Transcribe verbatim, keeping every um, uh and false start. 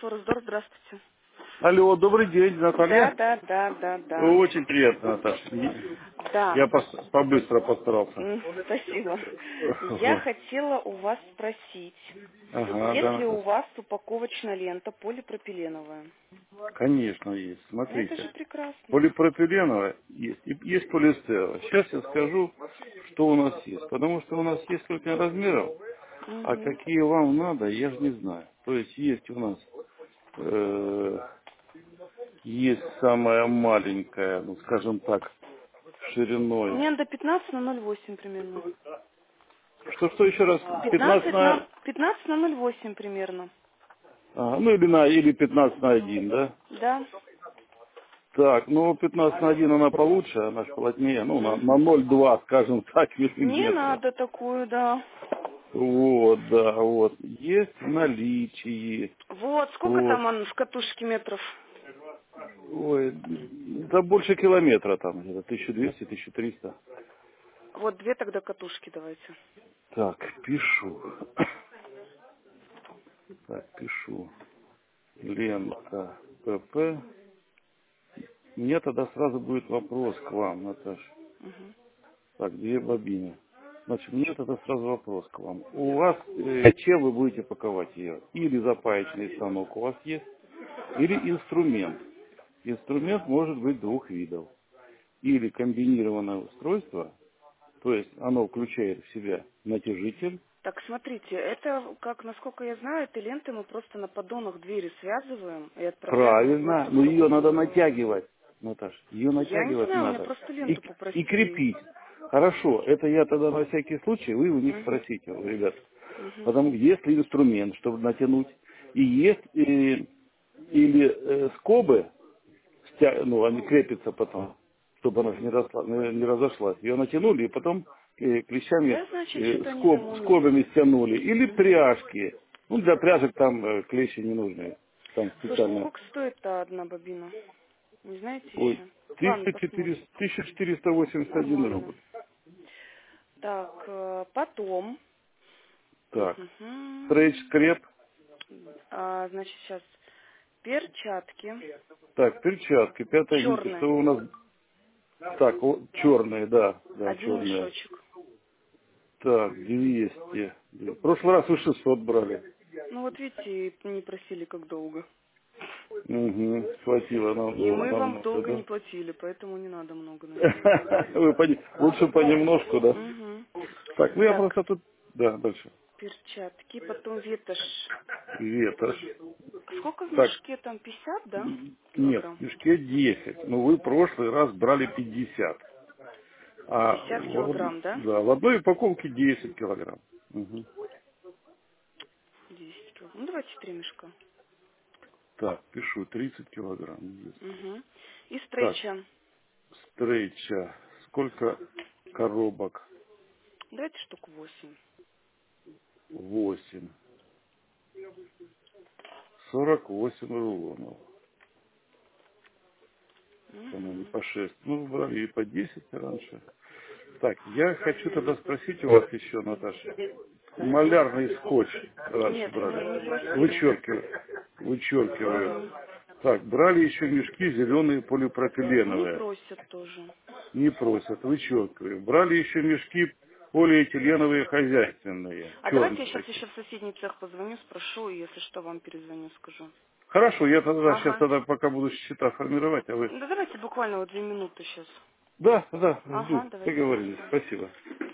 Форестдор, здравствуйте. Алло, добрый день, Да, Наталья. да, да, да, да. Очень приятно, Наташа. Да. Я пос- побыстро постарался. М, Спасибо. Я Вот. хотела у вас спросить, Ага, есть да, ли у Наташа. вас упаковочная лента полипропиленовая? Конечно, есть. Это же Смотрите. прекрасно. Полипропиленовая есть. И есть полиэстеровая. Сейчас я скажу, что у нас есть. Потому что у нас есть сколько размеров, а Угу. какие вам надо, я же не знаю. То есть есть у нас э, есть самая маленькая, ну скажем так, шириной. Мне надо пятнадцать на ноль восемь примерно. Что, что еще раз? пятнадцать Пятнадцать на на... пятнадцать на ноль восемь примерно. А, ну или на или пятнадцать на один, да? Да. Так, ну пятнадцать на один она получше, она же плотнее, ну на, на Угу. ноль два, скажем так, Не миллиметра. надо такую, да. Вот, да, вот. Есть в наличии. Вот, сколько Вот. там он в катушке метров? Ой, да больше километра там, где-то тысяча двести тысяча триста. Вот две тогда катушки давайте. Так, пишу. Так, пишу. Лента ПП. У меня тогда сразу будет вопрос к вам, Наташа. Угу. Так, две бобины. Значит, у меня тогда сразу вопрос к вам. У вас, э, чем вы будете паковать ее? Или запаечный станок у вас есть, или инструмент. Инструмент может быть двух видов. Или комбинированное устройство, то есть оно включает в себя натяжитель. Так, смотрите, это, как, насколько я знаю, этой лентой мы просто на поддонах двери связываем и отправляем в Правильно, но ее разматывалку. надо натягивать, Наташа. Ее Я не натягивать знаю, у меня надо. просто И, ленту и попросили. крепить. Хорошо, это я тогда на всякий случай, вы у них Угу, спросите, ребят. угу. Потому что если инструмент, чтобы натянуть, и есть э, или э, скобы, стя- ну, они крепятся потом, чтобы она не, росла, не не разошлась. Ее натянули и потом э, клещами, Да, значит, э, что-то они там скоб, умеют. скобами стянули. Или Угу. пряжки. Ну, для пряжек там э, клещи не нужны. Там Слушайте, специально. сколько стоит-то одна бобина? Не знаете Ой, еще? Ладно, тысяча посмотрим. четыреста восемьдесят один Нормально. рубль. Так, э, потом. Так. Стрейч Мгм. скреп. А, значит, сейчас перчатки Так, перчатки. Пятая линейка. черные. Что у нас? Так, черные, да. Да, Один черные. мешочек. Так, двести. В прошлый раз вы шестьсот брали. Ну вот видите, не просили как долго. Угу, хватило нам И мы вам намного, долго да? не платили, поэтому не надо много, наверное. Вы пони- Лучше понемножку, да? Угу. Так, ну я Так, просто тут... Да, дальше. перчатки, потом ветошь. Ветошь. Сколько в Так, мешке там? пятьдесят, да? нет, в Килограмм. мешке десять. Но вы в прошлый раз брали пятьдесят. А пятьдесят в, од- килограмм, да? да, в одной упаковке десять килограмм. Мгм. десять килограмм. Ну давайте три мешка. Так, пишу, тридцать килограмм. Есть. Угу. И Так, стрейча. стрейча. Сколько коробок? Давайте штук восемь. Восемь. Сорок восемь рулонов. По-моему, Угу. по шесть. Ну, брали и по десять раньше. Так, я хочу тогда спросить у вас еще, Наташа. Малярный скотч раньше Нет, мы не брали. просили. Вычеркиваю. Вычеркиваю. Угу. Так, брали еще мешки зеленые Не полипропиленовые. просят тоже. Не просят, вычеркиваю. Брали еще мешки полиэтиленовые хозяйственные. А давайте Черные я сейчас такие. еще в соседний цех позвоню, спрошу, и если что, вам перезвоню, скажу. Хорошо, я тогда сейчас Ага. тогда пока буду счета формировать, а вы... Да давайте буквально вот две минуты сейчас. Да, да, жду. Ага, давайте. Договорились. Спасибо.